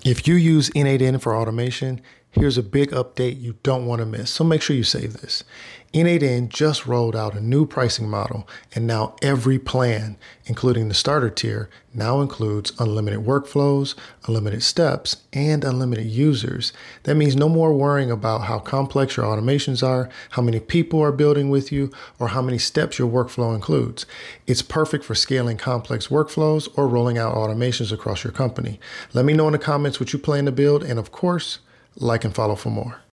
If you use N8N for automation, here's a big update you don't want to miss, so make sure you save this. N8N just rolled out a new pricing model, and now every plan, including the starter tier, now includes unlimited workflows, unlimited steps, and unlimited users. That means no more worrying about how complex your automations are, how many people are building with you, or how many steps your workflow includes. It's perfect for scaling complex workflows or rolling out automations across your company. Let me know in the comments what you plan to build, and of course, like and follow for more.